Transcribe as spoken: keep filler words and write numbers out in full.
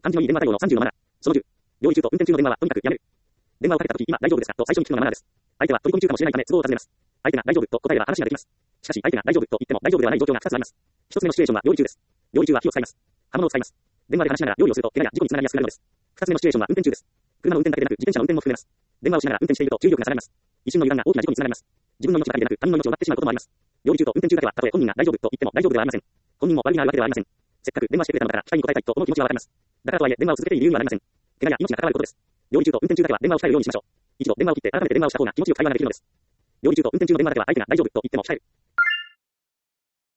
感じのいい電話対応のさんじゅうのマナー。そのじゅう。料理中と運転中の電話はとにかくやめる。電話をかけたとき、今大丈夫ですかと最初に聞くのがマナーです。相手は取り込み中かもしれないため都合を尋ねます。相手が大丈夫と答えれば話ができます。しかし相手が大丈夫と言っても大丈夫ではない状況がふたつあります。ひとつめのシチュエーションは料理中です。料理中は火を使います。刃物を使います。電話で話しながら料理をすると怪我や事故につながりやすくなるのです。ふたつめのシチュエーションは運転中です。車の運転だけでなく自転車の運転も含めます。電話をしながら運転していると重力が下がります。一瞬の油断が大きな事故につながります。自分の命だけでなく他人の命を奪ってしまうこともあります。料理中と運転中だけはたとえ本人が大丈夫と言っても大丈夫ではありません。本人も悪気があるわけではありません。せっかく電話してくれたのだから期待に応えたいと思う気持ちはわかります。だからとはいえ電話を続けている理由にはなりません。怪我や命が関わることです。料理中と運転中だけは電話を控えるようにしましょう。一度電話を切って改めて電話をした方が気持ちよく会話ができるのです。料理中と運転中の電話だけは相手が大丈夫と言っても控える。